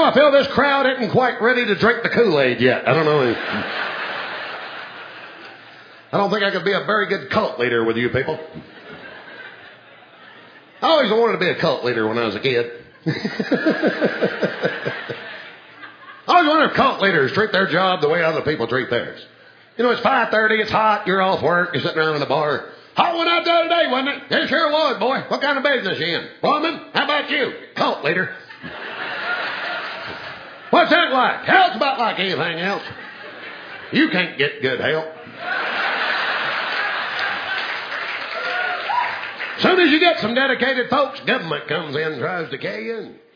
know, I feel this crowd isn't quite ready to drink the Kool-Aid yet. I don't know. I don't think I could be a very good cult leader with you people. I always wanted to be a cult leader when I was a kid. I always wonder if cult leaders treat their job the way other people treat theirs. You know, it's 5:30, it's hot, you're off work, you're sitting around in the bar. Hot one out there today, wasn't it? It sure was, boy. What kind of business you in? Woman? How about you? Cult leader. What's that like? Hell, it's about like anything else. You can't get good help. As soon as you get some dedicated folks, government comes in and tries to carry you in.